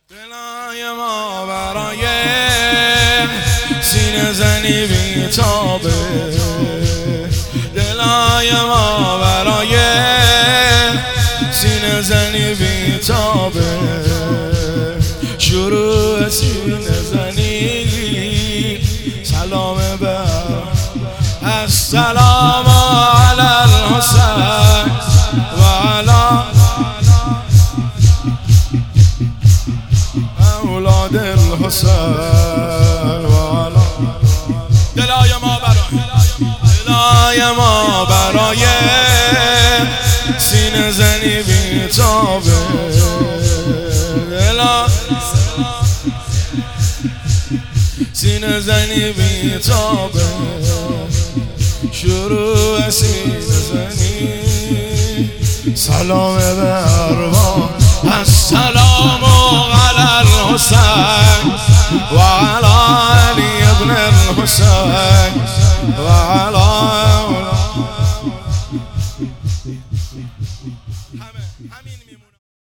دلای ما برای سینه زنی بی‌تابه، دلای ما برای سینه زنی بی‌تابه، شروع سینه زنی سلام بر السلام علی الحسین و علی اولاد الحسین و علی. دلای ما برای سینه زنی بی‌تابه، سینه زنی بی‌تابه، شروع سینه زنی سلام به ارواح السلام علی الحسین و علی علی ابن الحسین و علی